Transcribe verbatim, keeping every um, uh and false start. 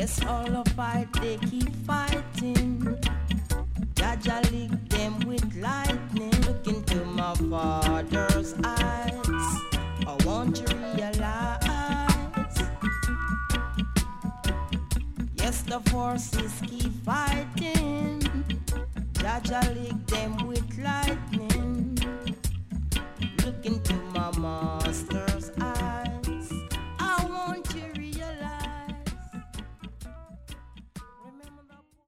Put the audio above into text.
Yes, all the fight they keep fighting. Jaja lick them with lightning. Look into my father's eyes. I want to realize. Yes, the forces keep fighting. Jaja lick them with